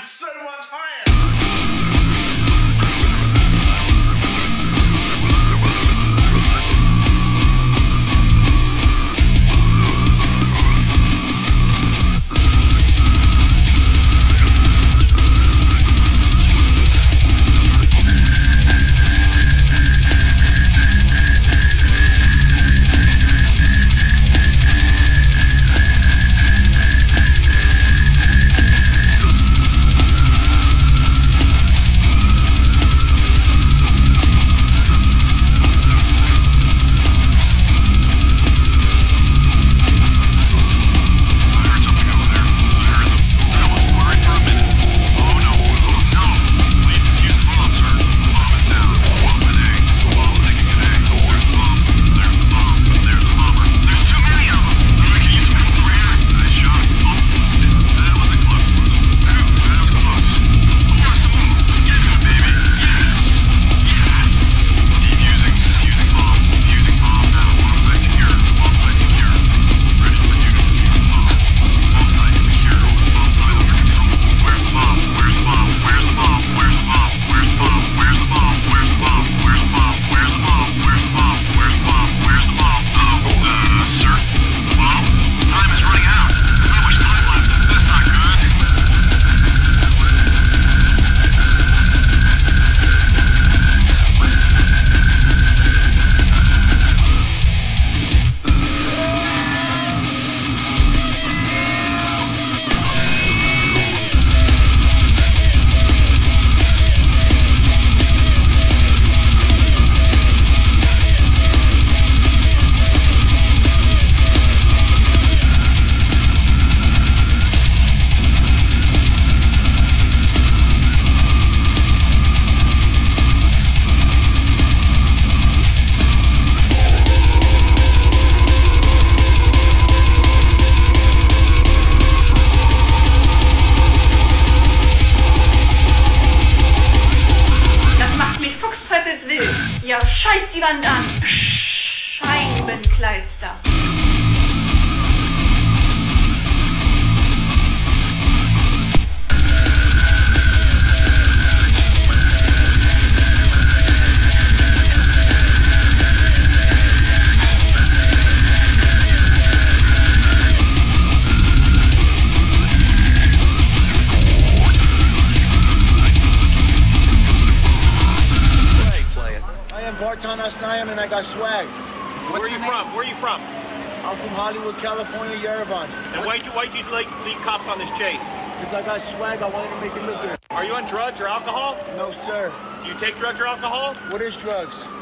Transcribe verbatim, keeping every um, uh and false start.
I'm so much higher. Ja, scheiß die Wand an! Scheibenkleister! Barton Asnayim and I got swag. Where are you from? Where are you from? I'm from Hollywood, California, Yerevan. And why'd you, why'd you like, lead cops on this chase? Because I got swag, I wanted to make it look good. Are you on drugs or alcohol? No, sir. Do you take drugs or alcohol? What is drugs?